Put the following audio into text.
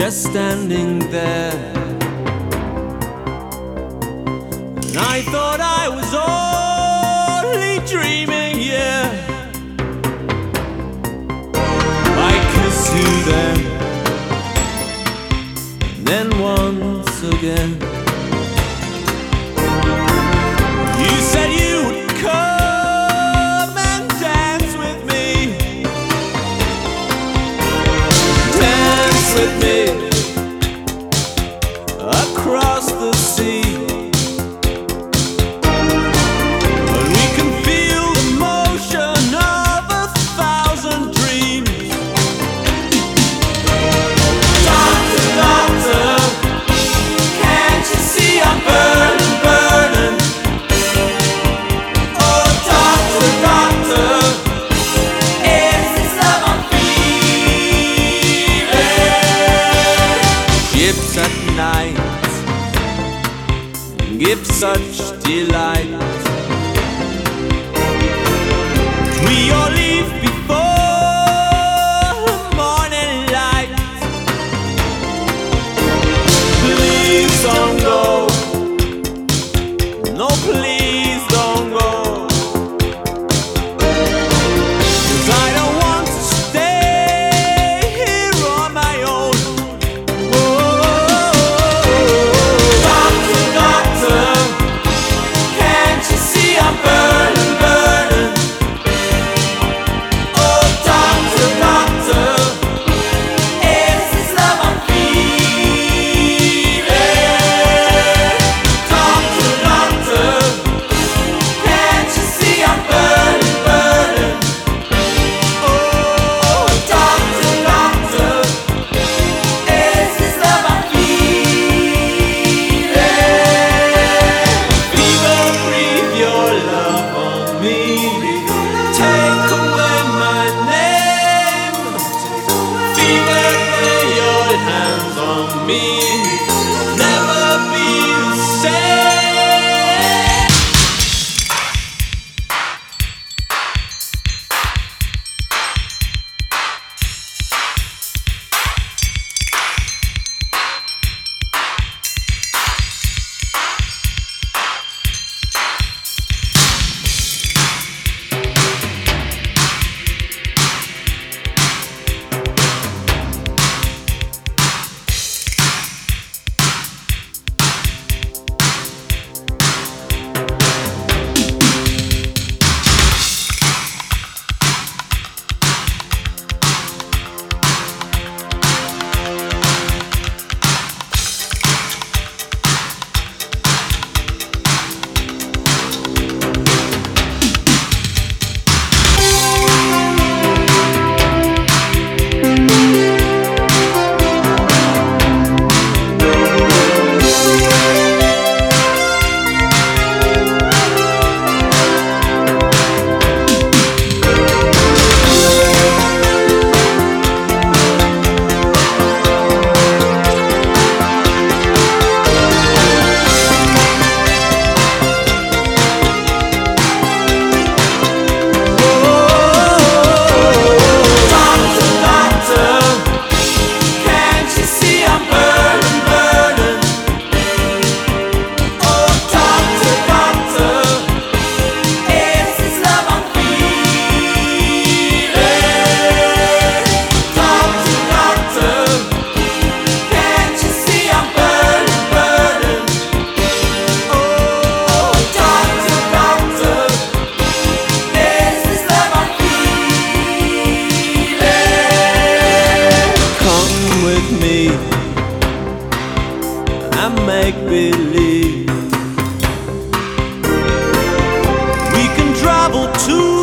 just standing there. And I thought I was only dreaming, yeah. I kiss you then once again. You said you would come and dance with me, dance with me across the sea. And we can feel the motion of 1,000 dreams. Doctor, doctor, can't you see I'm burning, burning? Oh, doctor, doctor, is this love I'm feeling? Ships at night give such delight. We all leave before morning light. Please don't go. No, please don't go. 'Cause I don't want to stay here on my own. Doctor, doctor, can't you see I'm burning, burning? Oh, doctor, doctor, is this love I'm feeling? Doctor, doctor, can't you see I'm burning, burning? Oh, doctor, doctor, is this love I'm feeling? Fever, breathe your love on me. Take away my name. Fever, lay your hands on me. Never be the same. Doctor, doctor, can't you see I'm burning, burning? Oh, doctor, doctor, is this love I'm feeling? Doctor, doctor, can't you see I'm burning, burning? Oh, doctor, doctor, is this love I'm feeling? Come with me and make believe we can travel to